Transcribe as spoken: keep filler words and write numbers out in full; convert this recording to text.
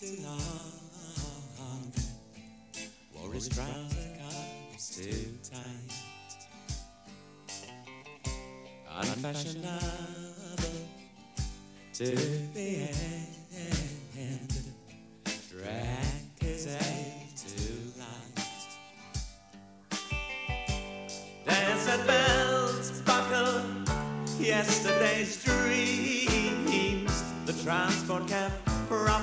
too long. Wore his trouser cuffs too tight. Unfashionable to the end. Drank his ale too light. Desert bells buckle yesterday's dreams. The transport cab